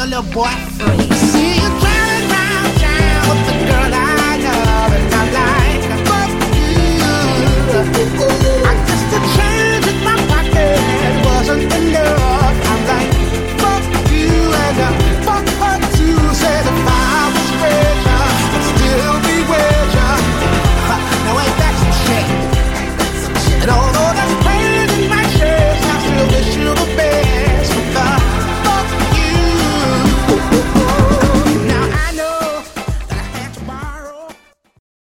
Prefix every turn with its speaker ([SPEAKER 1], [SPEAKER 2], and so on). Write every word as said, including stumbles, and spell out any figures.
[SPEAKER 1] little boy free. See you driving round town with the girl I love, and I like her, but you.